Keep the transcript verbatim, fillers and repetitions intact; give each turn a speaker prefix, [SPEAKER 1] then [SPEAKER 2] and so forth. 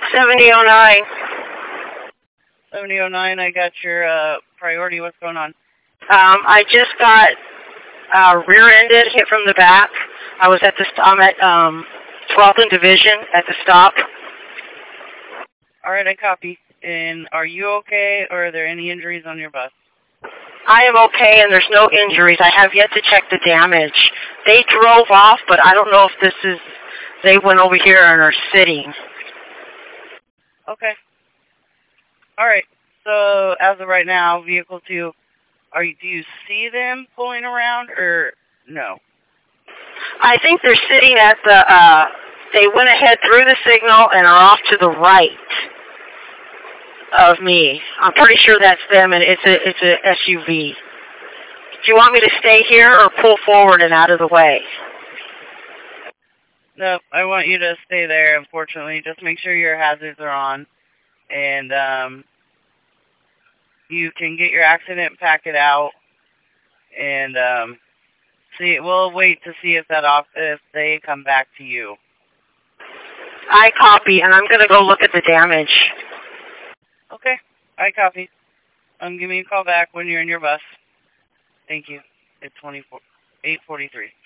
[SPEAKER 1] seventy oh nine.
[SPEAKER 2] seventy oh nine, I got your uh, priority. What's going on?
[SPEAKER 1] Um, I just got uh, rear-ended, hit from the back. I was at the st- I'm at um, twelfth and Division at the stop.
[SPEAKER 2] All right, I copy. And are you okay, or are there any injuries on your bus?
[SPEAKER 1] I am okay, and there's no injuries. I have yet to check the damage. They drove off, but I don't know if this is, they went over here and are sitting.
[SPEAKER 2] Okay. All right. So as of right now, vehicle two, are you, do you see them pulling around, or no?
[SPEAKER 1] I think they're sitting at the, uh, they went ahead through the signal and are off to the right of me. I'm pretty sure that's them, and it's a, it's a S U V. Do you want me to stay here or pull forward and out of the way?
[SPEAKER 2] No, I want you to stay there, unfortunately. Just make sure your hazards are on. And um, you can get your accident packet out. And um, see, we'll wait to see if that off if they come back to you.
[SPEAKER 1] I copy, and I'm going to go look at the damage.
[SPEAKER 2] Okay, I copy. Um, give me a call back when you're in your bus. Thank you. It's twenty-four eight forty-three.